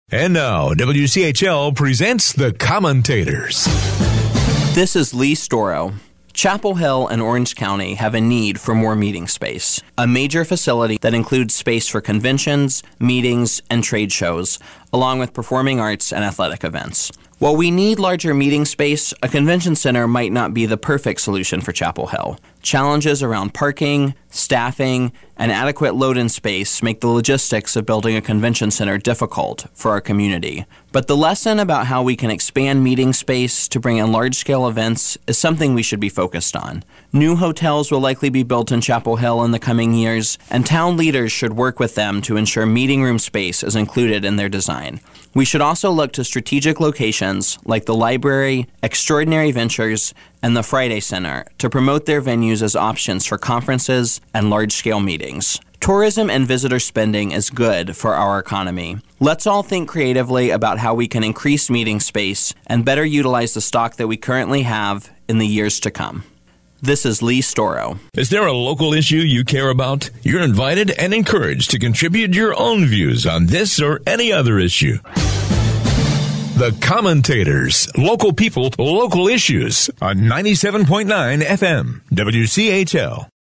And now, WCHL presents The Commentators. This is Lee Storrow. Chapel Hill and Orange County have a need for more meeting space, a major facility that includes space for conventions, meetings, and trade shows, along with performing arts and athletic events. While we need larger meeting space, a convention center might not be the perfect solution for Chapel Hill. Challenges around parking, staffing, and adequate load-in space make the logistics of building a convention center difficult for our community. But the lesson about how we can expand meeting space to bring in large-scale events is something we should be focused on. New hotels will likely be built in Chapel Hill in the coming years, and town leaders should work with them to ensure meeting room space is included in their design. We should also look to strategic locations like the library, Extraordinary Ventures, and the Friday Center to promote their venues as options for conferences and large-scale meetings. Tourism and visitor spending is good for our economy. Let's all think creatively about how we can increase meeting space and better utilize the stock that we currently have in the years to come. This is Lee Storrow. Is there a local issue you care about? You're invited and encouraged to contribute your own views on this or any other issue. The Commentators, local people, local issues on 97.9 FM, WCHL.